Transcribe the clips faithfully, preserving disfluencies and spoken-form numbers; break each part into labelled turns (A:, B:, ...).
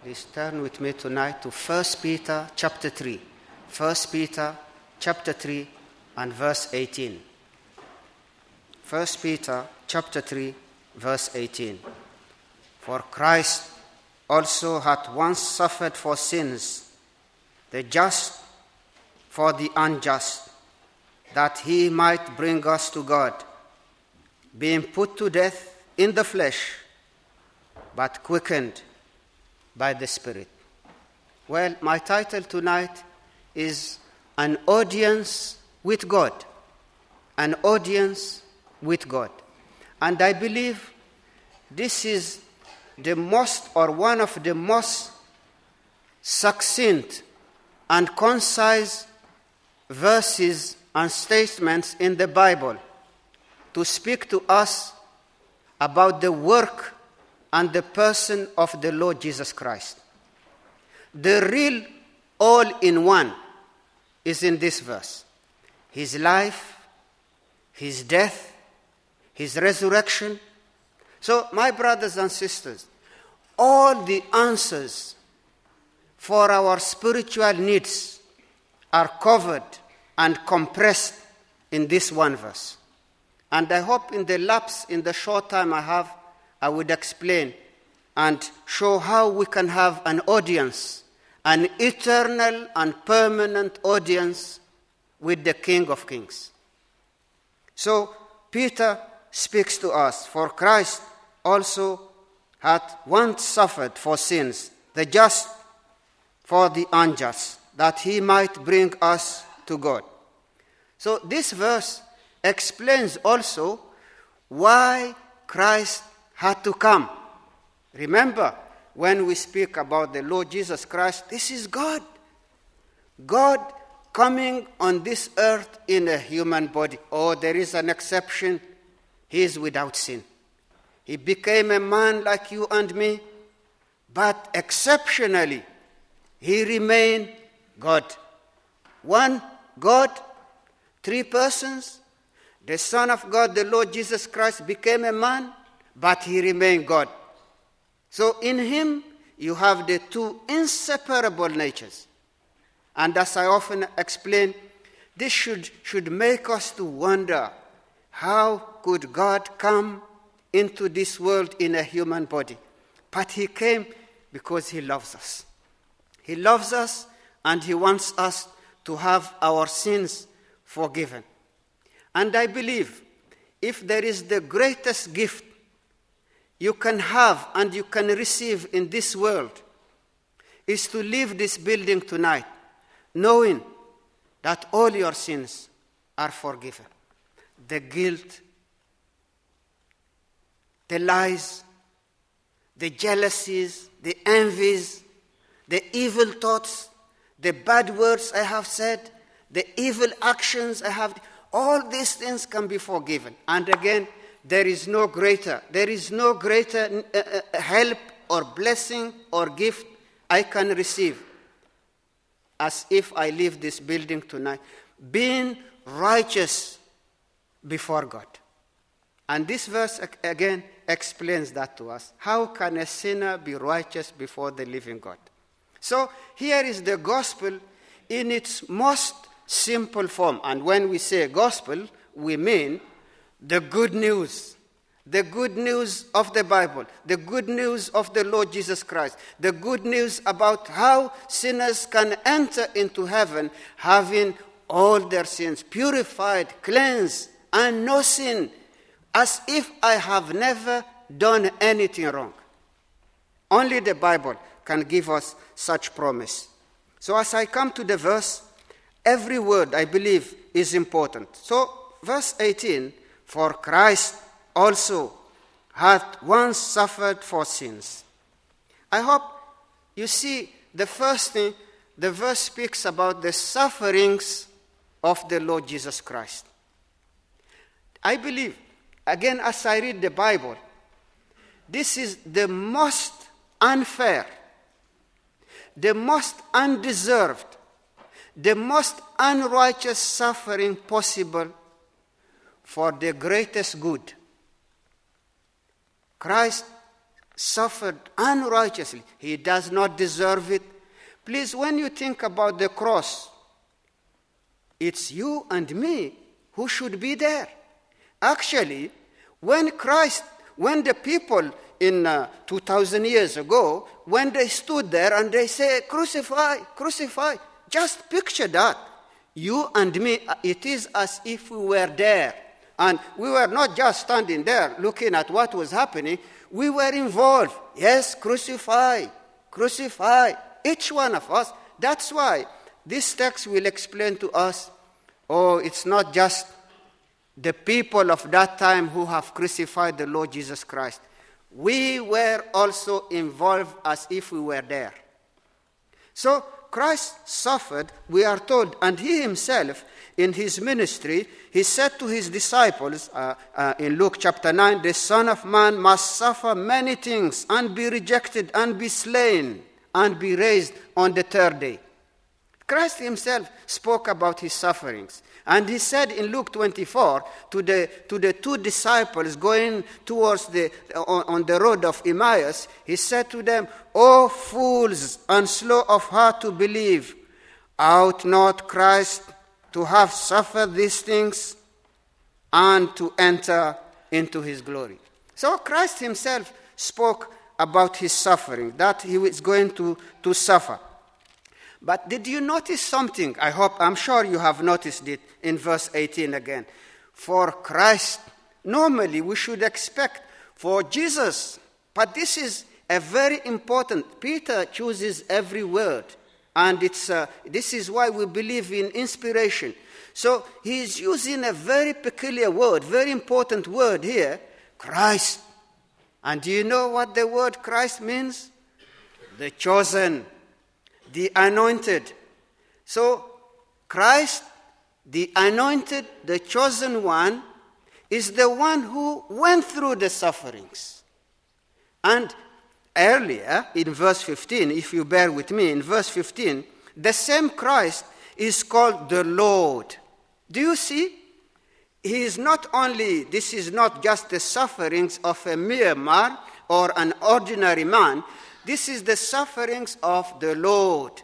A: Please turn with me tonight to First Peter chapter three. First Peter chapter three and verse eighteen. First Peter chapter three, verse eighteen. For Christ also hath once suffered for sins, the just for the unjust, that he might bring us to God, being put to death in the flesh, but quickened by the Spirit. Well, my title tonight is An Audience with God. An Audience with God. And I believe this is the most, or one of the most succinct and concise verses and statements in the Bible to speak to us about the work and the person of the Lord Jesus Christ. The real all-in-one is in this verse. His life, his death, his resurrection. So, my brothers and sisters, all the answers for our spiritual needs are covered and compressed in this one verse. And I hope in the lapse, in the short time I have, I would explain and show how we can have an audience, an eternal and permanent audience with the King of Kings. So, Peter speaks to us, for Christ also hath once suffered for sins, the just for the unjust, that he might bring us to God. So this verse explains also why Christ had to come. Remember, when we speak about the Lord Jesus Christ, this is God. God coming on this earth in a human body. Oh, there is an exception. He is without sin. He became a man like you and me, but exceptionally, he remained God. One God, three persons. The Son of God, the Lord Jesus Christ, became a man, but he remained God. So in him, you have the two inseparable natures. And as I often explain, this should, should make us to wonder, how could God come into this world in a human body? But he came because he loves us. He loves us and he wants us to have our sins forgiven. And I believe if there is the greatest gift you can have and you can receive in this world, is to leave this building tonight knowing that all your sins are forgiven. The guilt, the lies, the jealousies, the envies, the evil thoughts, the bad words I have said, the evil actions I have, all these things can be forgiven. And again, there is no greater, there is no greater uh, help or blessing or gift I can receive as if I leave this building tonight, being righteous before God. And this verse again explains that to us. How can a sinner be righteous before the living God? So here is the gospel in its most simple form. And when we say gospel, we mean the good news. The good news of the Bible. The good news of the Lord Jesus Christ. The good news about how sinners can enter into heaven having all their sins purified, cleansed, and no sin, as if I have never done anything wrong. Only the Bible can give us such promise. So as I come to the verse, every word, I believe, is important. So, verse eighteen, for Christ also hath once suffered for sins. I hope you see the first thing, the verse speaks about the sufferings of the Lord Jesus Christ. I believe, again, as I read the Bible, this is the most unfair, the most undeserved, the most unrighteous suffering possible for the greatest good. Christ suffered unrighteously. He does not deserve it. Please, when you think about the cross, it's you and me who should be there. Actually, when Christ, when the people in uh, two thousand years ago, when they stood there and they say, crucify, crucify, just picture that. You and me, it is as if we were there. And we were not just standing there looking at what was happening. We were involved. Yes, crucify, crucify, each one of us. That's why this text will explain to us, oh, it's not just the people of that time who have crucified the Lord Jesus Christ. We were also involved as if we were there. So Christ suffered, we are told, and he himself, in his ministry, he said to his disciples uh, uh, in Luke chapter nine, the Son of Man must suffer many things and be rejected and be slain and be raised on the third day. Christ himself spoke about his sufferings. And he said in Luke twenty-four to the, to the two disciples going towards the, on, on the road of Emmaus, he said to them, O fools and slow of heart to believe, ought not Christ to have suffered these things and to enter into his glory? So Christ himself spoke about his suffering, that he was going to, to suffer. But did you notice something? I hope, I'm sure you have noticed it in verse eighteen again. For Christ, normally we should expect for Jesus, but this is a very important. Peter chooses every word, and it's uh, this is why we believe in inspiration. So he's using a very peculiar word, very important word here, Christ. And do you know what the word Christ means? The chosen, the anointed. So Christ, the anointed, the chosen one, is the one who went through the sufferings. And earlier, in verse fifteen, if you bear with me, in verse fifteen, the same Christ is called the Lord. Do you see? He is not only, this is not just the sufferings of a mere man or an ordinary man. This is the sufferings of the Lord.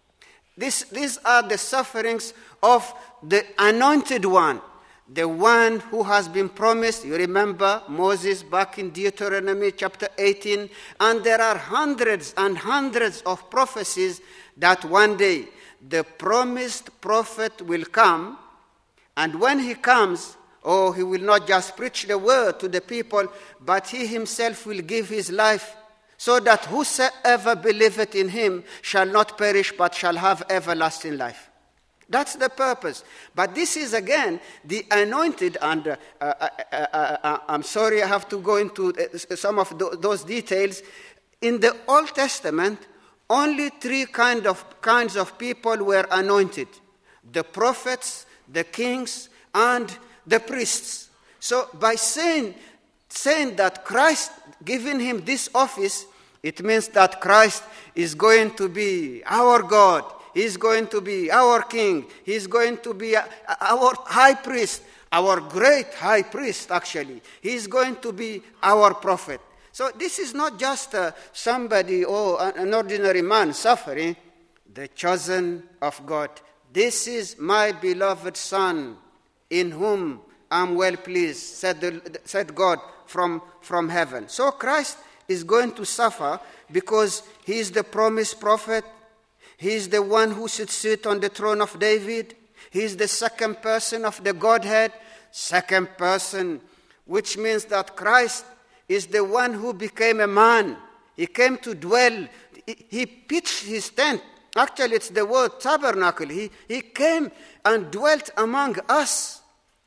A: This, these are the sufferings of the anointed one, the one who has been promised. You remember Moses back in Deuteronomy chapter eighteen, and there are hundreds and hundreds of prophecies that one day the promised prophet will come, and when he comes, oh, he will not just preach the word to the people, but he himself will give his life, so that whosoever believeth in him shall not perish, but shall have everlasting life. That's the purpose. But this is, again, the anointed, and uh, uh, uh, uh, uh, I'm sorry I have to go into uh, some of th- those details. In the Old Testament, only three kind of, kinds of people were anointed: the prophets, the kings, and the priests. So by saying, saying that Christ giving him this office, it means that Christ is going to be our God. He's going to be our king. He's going to be our high priest, our great high priest, actually. He's going to be our prophet. So this is not just uh, somebody or an ordinary man suffering, the chosen of God. This is my beloved Son, in whom I'm well pleased, said, the, said God from, from heaven. So Christ is going to suffer because he is the promised prophet. He is the one who should sit on the throne of David. He is the second person of the Godhead. Second person, which means that Christ is the one who became a man. He came to dwell. He pitched his tent. Actually, it's the word tabernacle. He, he came and dwelt among us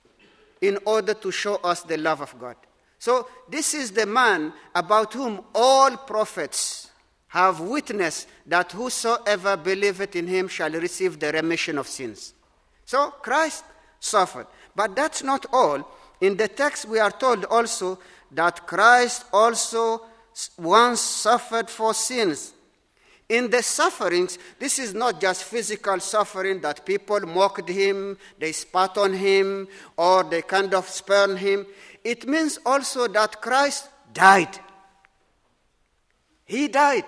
A: in order to show us the love of God. So this is the man about whom all prophets have witnessed that whosoever believeth in him shall receive the remission of sins. So Christ suffered. But that's not all. In the text we are told also that Christ also once suffered for sins. In the sufferings, this is not just physical suffering that people mocked him, they spat on him, or they kind of spurned him. It means also that Christ died. He died.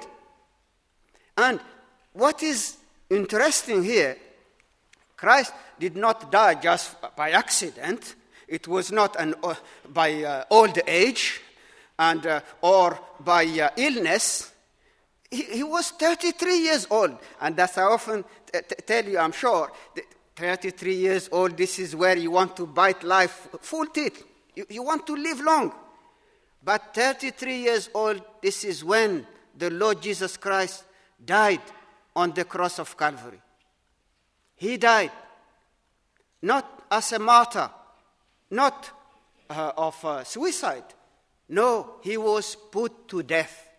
A: And what is interesting here, Christ did not die just by accident. It was not an, uh, by uh, old age and uh, or by uh, illness. He, he was thirty-three years old. And as I often t- t- tell you, I'm sure, thirty-three years old, this is where you want to bite life full teeth. You, you want to live long. But thirty-three years old, this is when the Lord Jesus Christ died on the cross of Calvary. He died, not as a martyr, not uh, of uh, suicide. No, he was put to death.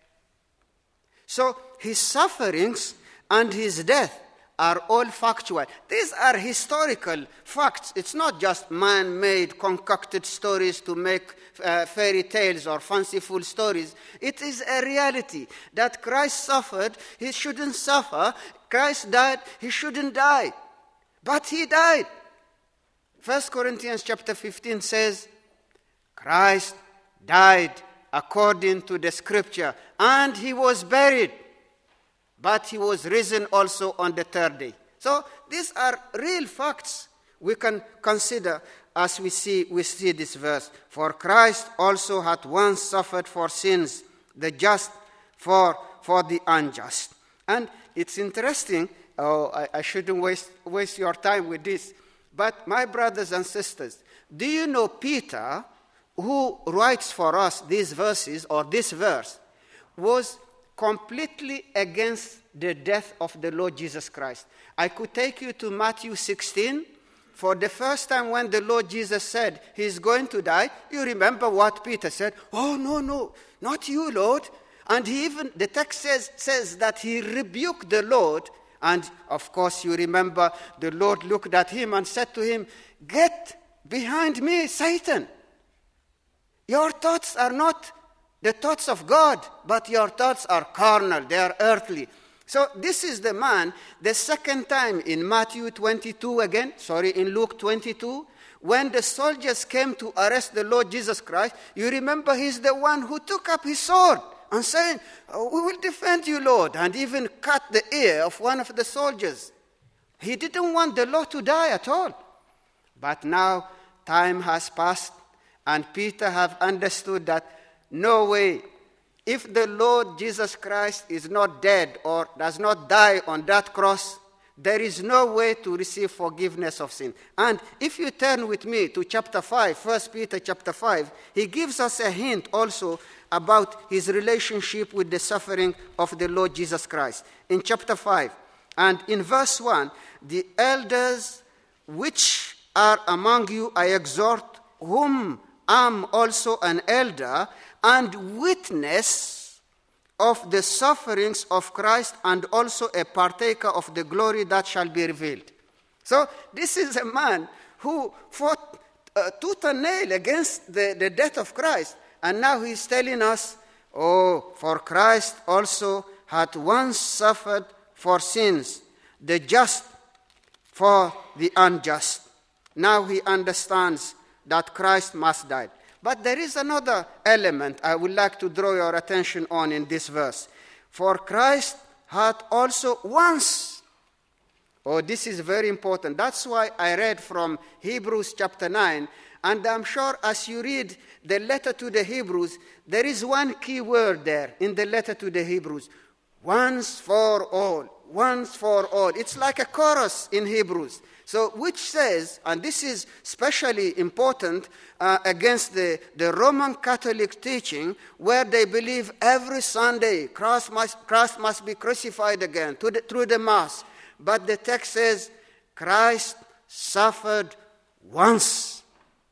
A: So his sufferings and his death are all factual. These are historical facts. It's not just man-made, concocted stories to make uh, fairy tales or fanciful stories. It is a reality that Christ suffered. He shouldn't suffer. Christ died. He shouldn't die. But he died. First Corinthians chapter fifteen says, Christ died according to the scripture, and he was buried. But he was risen also on the third day. So these are real facts we can consider as we see we see this verse. For Christ also had once suffered for sins, the just for, for the unjust. And it's interesting, oh, I, I shouldn't waste, waste your time with this, but my brothers and sisters, do you know Peter, who writes for us these verses, or this verse, was completely against the death of the Lord Jesus Christ. I could take you to Matthew sixteen. For the first time when the Lord Jesus said he's going to die, you remember what Peter said? Oh, no, no, not you, Lord. And he even, the text says, says that he rebuked the Lord. And of course, you remember the Lord looked at him and said to him, get behind me, Satan. Your thoughts are not the thoughts of God, but your thoughts are carnal, they are earthly. So this is the man, the second time in Matthew twenty-two again, sorry, in Luke twenty-two, when the soldiers came to arrest the Lord Jesus Christ, you remember he's the one who took up his sword and saying, oh, we will defend you, Lord, and even cut the ear of one of the soldiers. He didn't want the Lord to die at all. But now time has passed, and Peter have understood that no way. If the Lord Jesus Christ is not dead or does not die on that cross, there is no way to receive forgiveness of sin. And if you turn with me to chapter five, First Peter chapter five, he gives us a hint also about his relationship with the suffering of the Lord Jesus Christ. In chapter five, and in verse one, the elders which are among you I exhort, whom am also an elder, and witness of the sufferings of Christ, and also a partaker of the glory that shall be revealed. So this is a man who fought uh, tooth and nail against the, the death of Christ. And now he's telling us, oh, for Christ also had once suffered for sins, the just for the unjust. Now he understands that Christ must die. But there is another element I would like to draw your attention on in this verse. For Christ had also once. Oh, this is very important. That's why I read from Hebrews chapter nine. And I'm sure as you read the letter to the Hebrews, there is one key word there in the letter to the Hebrews. Once for all. Once for all. It's like a chorus in Hebrews. So which says, and this is especially important uh, against the, the Roman Catholic teaching, where they believe every Sunday Christ must, Christ must be crucified again to the, through the Mass. But the text says, Christ suffered once.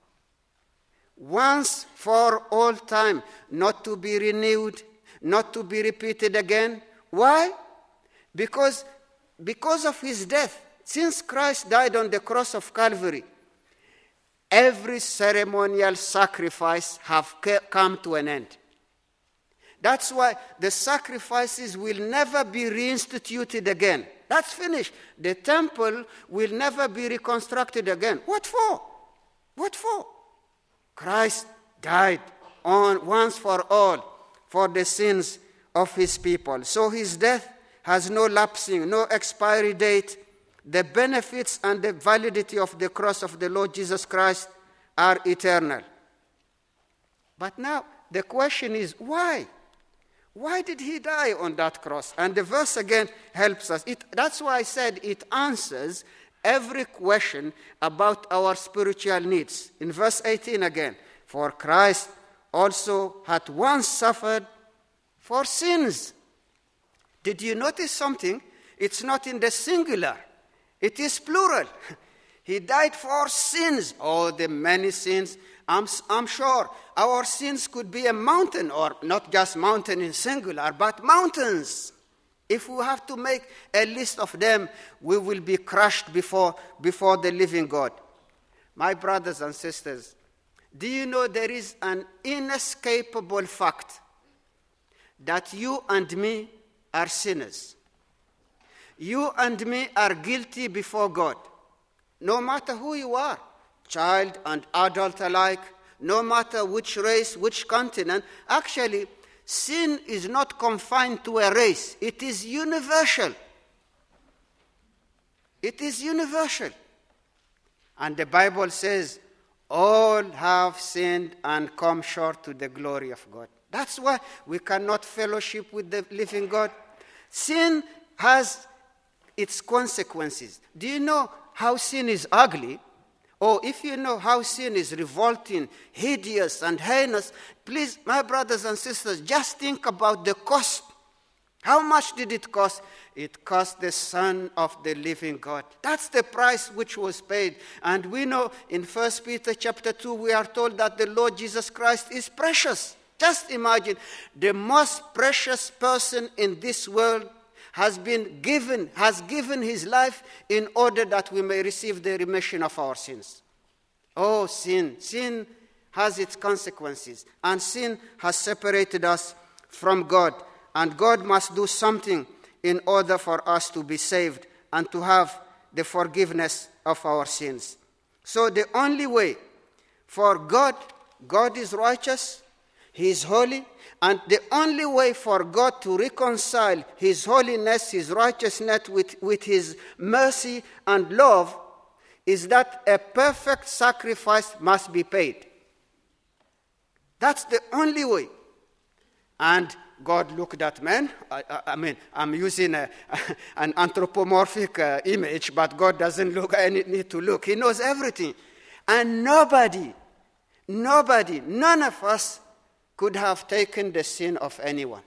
A: Once for all time, not to be renewed, not to be repeated again. Why? Because, because of his death. Since Christ died on the cross of Calvary, every ceremonial sacrifice have come to an end. That's why the sacrifices will never be reinstituted again. That's finished. The temple will never be reconstructed again. What for? What for? Christ died on once for all for the sins of his people. So his death has no lapsing, no expiry date. The benefits and the validity of the cross of the Lord Jesus Christ are eternal. But now the question is, why? Why did he die on that cross? And the verse again helps us. It, that's why I said it answers every question about our spiritual needs. In verse eighteen again, for Christ also hath once suffered for sins. Did you notice something? It's not in the singular. It is plural. He died for sins. Oh, the many sins. I'm, I'm sure our sins could be a mountain, or not just mountain in singular, but mountains. If we have to make a list of them, we will be crushed before, before the living God. My brothers and sisters, do you know there is an inescapable fact that you and me are sinners? You and me are guilty before God, no matter who you are, child and adult alike, no matter which race, which continent. Actually, sin is not confined to a race. It is universal. It is universal. And the Bible says, all have sinned and come short to the glory of God. That's why we cannot fellowship with the living God. Sin has its consequences. Do you know how sin is ugly? Or if you know how sin is revolting, hideous, and heinous, please, my brothers and sisters, just think about the cost. How much did it cost? It cost the Son of the living God. That's the price which was paid. And we know in First Peter chapter two, we are told that the Lord Jesus Christ is precious. Just imagine, the most precious person in this world has been given, has given his life in order that we may receive the remission of our sins. Oh, sin. Sin has its consequences. And sin has separated us from God. And God must do something in order for us to be saved and to have the forgiveness of our sins. So the only way for God, God is righteous, He is holy, and the only way for God to reconcile His holiness, His righteousness with, with His mercy and love is that a perfect sacrifice must be paid. That's the only way. And God looked at man. I, I, I mean, I'm using a, an anthropomorphic uh, image, but God doesn't look, any need to look. He knows everything. And nobody, nobody, none of us could have taken the sin of anyone.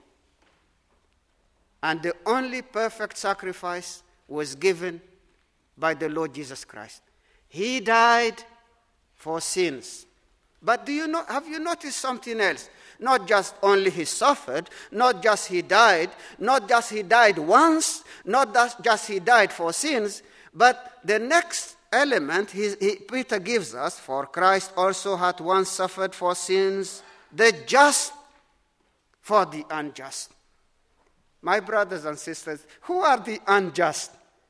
A: And the only perfect sacrifice was given by the Lord Jesus Christ. He died for sins. But do you know, have you noticed something else? Not just only he suffered, not just he died, not just he died once, not just he died for sins, but the next element he, he, Peter gives us, for Christ also hath once suffered for sins, the just for the unjust. My brothers and sisters, who are the unjust?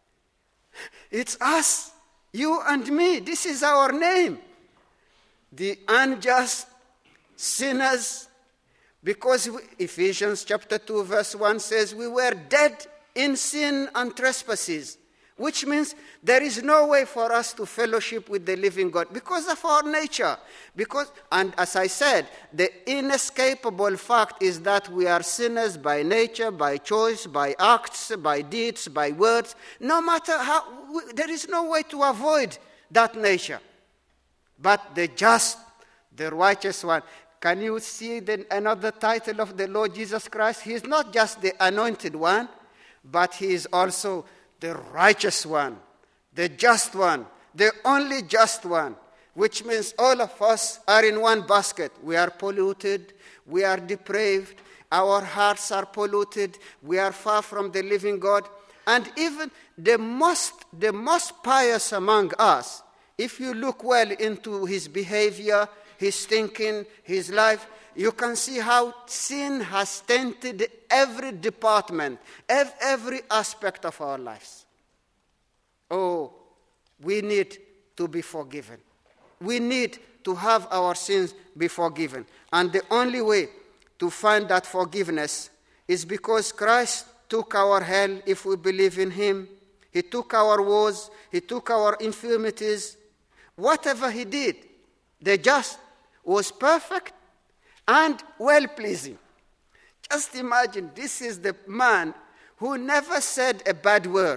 A: It's us, you and me. This is our name. The unjust sinners, because we, Ephesians chapter two verse one says we were dead in sin and trespasses, which means there is no way for us to fellowship with the living God because of our nature. Because, and as I said, the inescapable fact is that we are sinners by nature, by choice, by acts, by deeds, by words. No matter how, we, there is no way to avoid that nature. But the just, the righteous one. Can you see the, another title of the Lord Jesus Christ? He is not just the anointed one, but he is also the righteous one, the just one, the only just one, which means all of us are in one basket. We are polluted, we are depraved, our hearts are polluted, we are far from the living God. And even the most, the most pious among us, if you look well into his behavior, his thinking, his life, you can see how sin has tainted every department, every aspect of our lives. Oh, we need to be forgiven. We need to have our sins be forgiven. And the only way to find that forgiveness is because Christ took our hell if we believe in him. He took our woes. He took our infirmities. Whatever he did, the just was perfect and well-pleasing. Just imagine, this is the man who never said a bad word.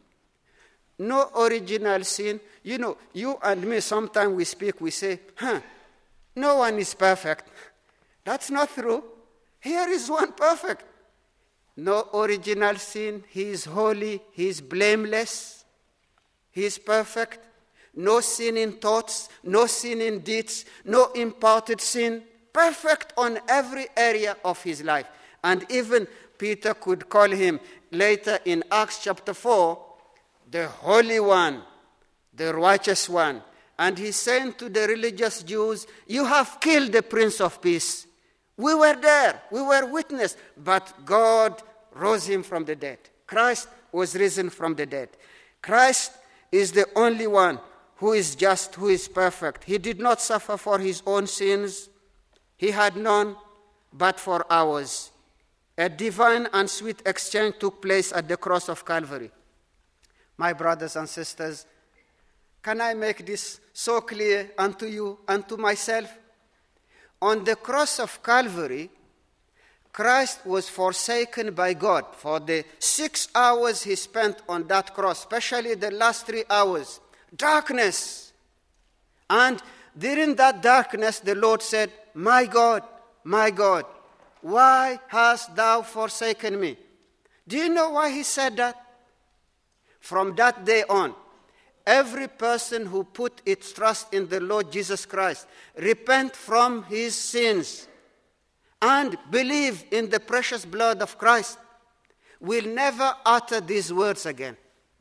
A: No original sin. You know, you and me, sometimes we speak, we say, huh, no one is perfect. That's not true. Here is one perfect. No original sin. He is holy. He is blameless. He is perfect. No sin in thoughts. No sin in deeds. No imparted sin. Perfect on every area of his life. And even Peter could call him later in Acts chapter four, the Holy One, the Righteous One. And he said to the religious Jews, you have killed the Prince of Peace. We were there. We were witness. But God rose him from the dead. Christ was risen from the dead. Christ is the only one who is just, who is perfect. He did not suffer for his own sins. He had none but for ours. A divine and sweet exchange took place at the cross of Calvary. My brothers and sisters, can I make this so clear unto you and to myself? On the cross of Calvary, Christ was forsaken by God for the six hours he spent on that cross, especially the last three hours. Darkness. And during that darkness, the Lord said, my God, my God, why hast thou forsaken me? Do you know why he said that? From that day on, every person who put its trust in the Lord Jesus Christ, repent from his sins, and believe in the precious blood of Christ, will never utter these words again.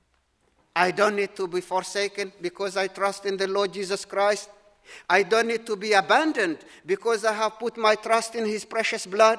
A: I don't need to be forsaken because I trust in the Lord Jesus Christ. I don't need to be abandoned because I have put my trust in his precious blood.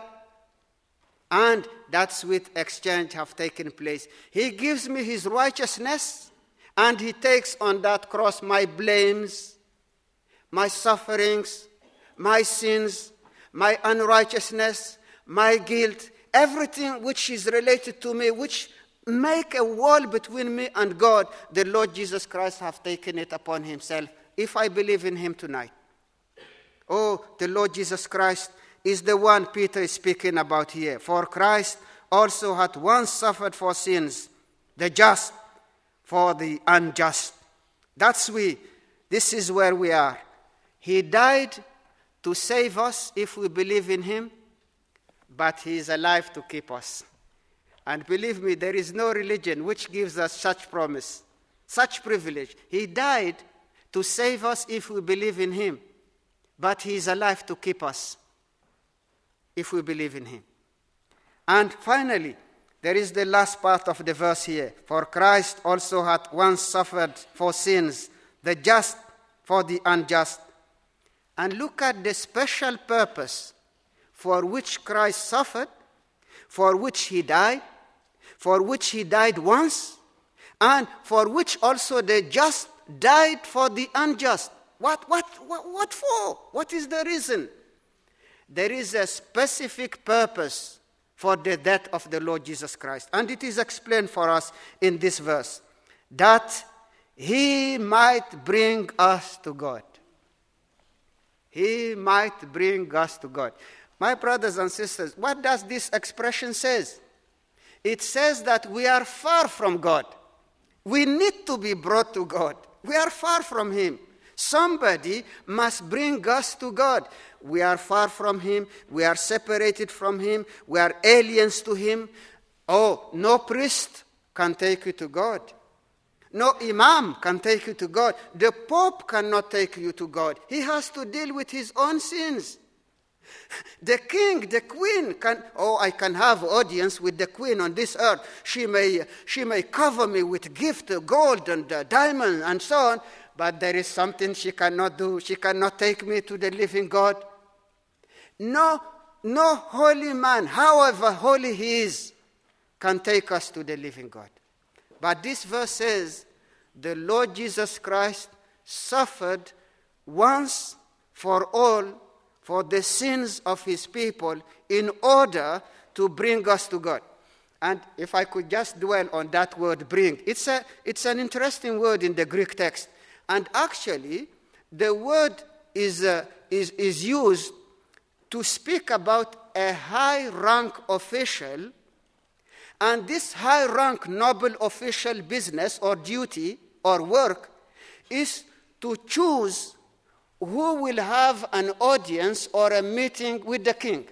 A: And that sweet exchange have taken place. He gives me his righteousness, and he takes on that cross my blames, my sufferings, my sins, my unrighteousness, my guilt, everything which is related to me, which make a wall between me and God. The Lord Jesus Christ have taken it upon himself, if I believe in him tonight. Oh, the Lord Jesus Christ is the one Peter is speaking about here. For Christ also hath once suffered for sins, the just for the unjust. That's we. This is where we are. He died to save us if we believe in him, but he is alive to keep us. And believe me, there is no religion which gives us such promise, such privilege. He died to save us if we believe in him, but he is alive to keep us if we believe in him. And finally, there is the last part of the verse here. For Christ also hath once suffered for sins, the just for the unjust. And look at the special purpose for which Christ suffered, for which he died, for which he died once, and for which also the just died for the unjust. What, what, what, what for? What is the reason? There is a specific purpose for the death of the Lord Jesus Christ. And it is explained for us in this verse, that he might bring us to God. He might bring us to God. My brothers and sisters, what does this expression say? It says that we are far from God. We need to be brought to God. We are far from him. Somebody must bring us to God. We are far from him. We are separated from him. We are aliens to him. Oh, no priest can take you to God. No imam can take you to God. The Pope cannot take you to God. He has to deal with his own sins. The king, the queen can, oh, I can have audience with the queen on this earth. She may, she may cover me with gift, gold and uh, diamond and so on, but there is something she cannot do. She cannot take me to the living God. No, no holy man, however holy he is, can take us to the living God. But this verse says, the Lord Jesus Christ suffered once for all for the sins of his people in order to bring us to God. And if I could just dwell on that word bring, it's, a, it's an interesting word in the Greek text. And actually, the word is, uh, is, is used to speak about a high-rank official, and this high-rank noble official business or duty or work is to choose who will have an audience or a meeting with the king.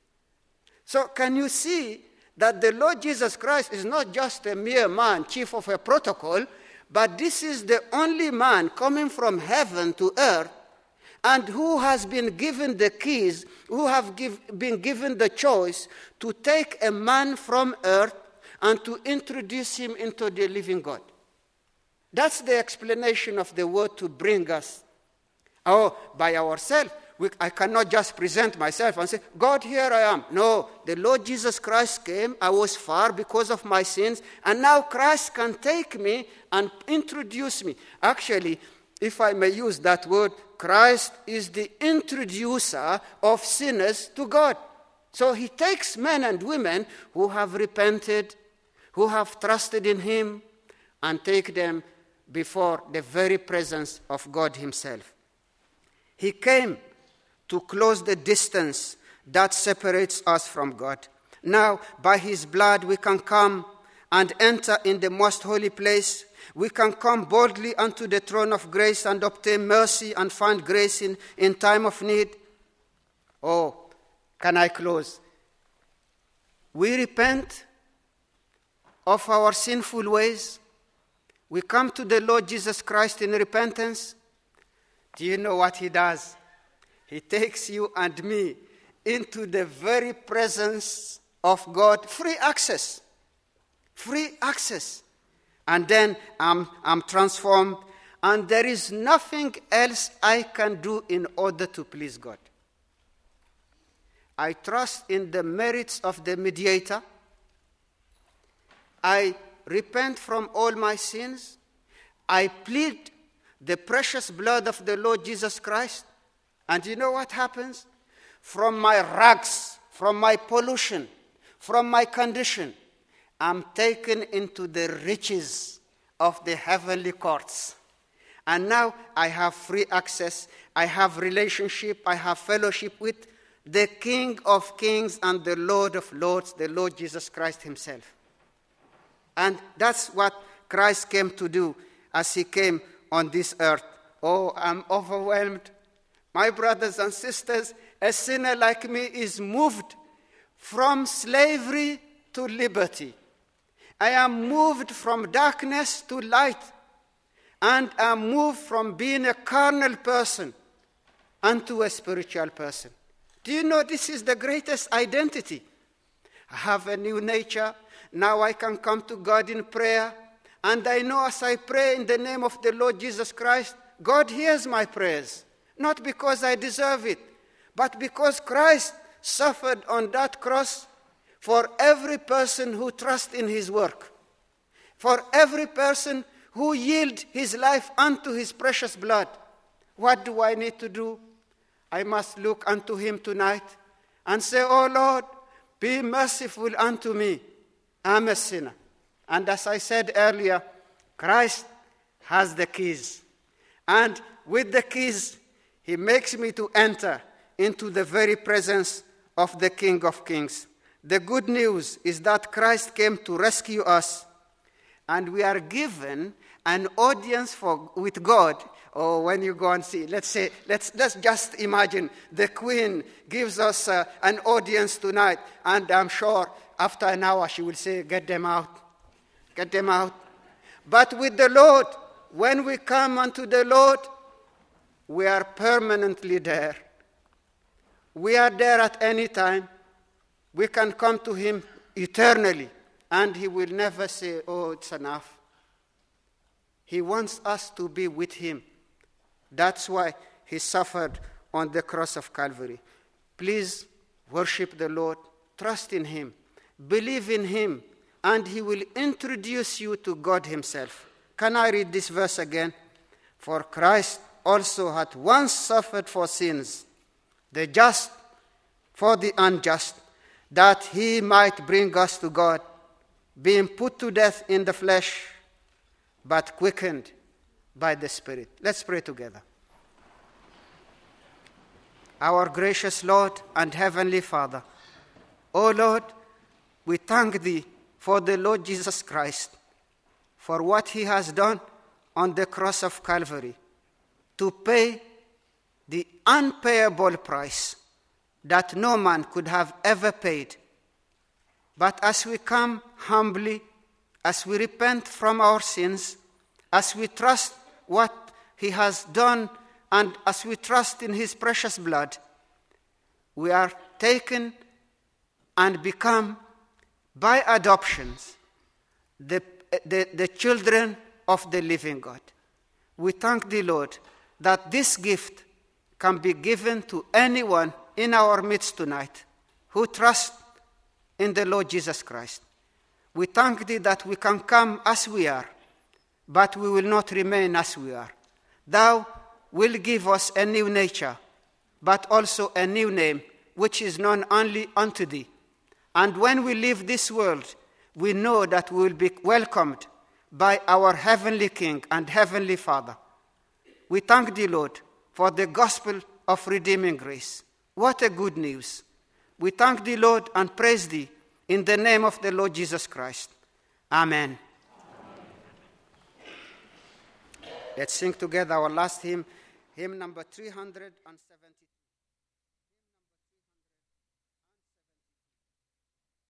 A: So can you see that the Lord Jesus Christ is not just a mere man, chief of a protocol, but this is the only man coming from heaven to earth, and who has been given the keys, who have give, been given the choice to take a man from earth and to introduce him into the living God. That's the explanation of the word to bring us. Oh, by ourselves. We, I cannot just present myself and say, God, here I am. No, the Lord Jesus Christ came. I was far because of my sins. And now Christ can take me and introduce me. Actually, if I may use that word, Christ is the introducer of sinners to God. So he takes men and women who have repented, who have trusted in him, and take them before the very presence of God himself. He came to close the distance that separates us from God. Now, by his blood, we can come and enter in the most holy place. We can come boldly unto the throne of grace and obtain mercy and find grace in, in time of need. Oh, can I close? We repent of our sinful ways. We come to the Lord Jesus Christ in repentance. Do you know what he does? He takes you and me into the very presence of God. Free access. Free access. And then I'm, I'm transformed. And there is nothing else I can do in order to please God. I trust in the merits of the mediator. I repent from all my sins. I plead the precious blood of the Lord Jesus Christ. And you know what happens? From my rags, from my pollution, from my condition, I'm taken into the riches of the heavenly courts. And now I have free access, I have relationship, I have fellowship with the King of kings and the Lord of lords, the Lord Jesus Christ himself. And that's what Christ came to do as he came on this earth. Oh, I'm overwhelmed. My brothers and sisters, a sinner like me is moved from slavery to liberty. I am moved from darkness to light. And I am moved from being a carnal person unto a spiritual person. Do you know this is the greatest identity? I have a new nature. Now I can come to God in prayer. And I know as I pray in the name of the Lord Jesus Christ, God hears my prayers. Not because I deserve it, but because Christ suffered on that cross for every person who trusts in his work, for every person who yields his life unto his precious blood. What do I need to do? I must look unto him tonight and say, oh Lord, be merciful unto me. I'm a sinner. And as I said earlier, Christ has the keys. And with the keys, he makes me to enter into the very presence of the King of Kings. The good news is that Christ came to rescue us, and we are given an audience for, with God. Or when you go and see, let's say, let's, let's just imagine the Queen gives us uh, an audience tonight, and I'm sure after an hour she will say, get them out, get them out. But with the Lord, when we come unto the Lord, we are permanently there. We are there at any time. We can come to him eternally, and he will never say, oh, it's enough. He wants us to be with him. That's why he suffered on the cross of Calvary. Please worship the Lord, trust in him, believe in him, and he will introduce you to God himself. Can I read this verse again? For Christ also hath once suffered for sins, the just for the unjust, that he might bring us to God, being put to death in the flesh, but quickened by the Spirit. Let's pray together. Our gracious Lord and Heavenly Father, O Lord, we thank Thee for the Lord Jesus Christ, for what He has done on the cross of Calvary, to pay the unpayable price that no man could have ever paid. But as we come humbly, as we repent from our sins, as we trust what He has done, and as we trust in His precious blood, we are taken and become, by adoptions, the, the, the children of the living God. We thank Thee, Lord, that this gift can be given to anyone in our midst tonight who trusts in the Lord Jesus Christ. We thank Thee that we can come as we are, but we will not remain as we are. Thou will give us a new nature, but also a new name, which is known only unto Thee. And when we leave this world, we know that we will be welcomed by our heavenly King and heavenly Father. We thank Thee, Lord, for the gospel of redeeming grace. What a good news. We thank Thee, Lord, and praise Thee in the name of the Lord Jesus Christ. Amen. Let's sing together our last hymn, hymn number three hundred seventy-two.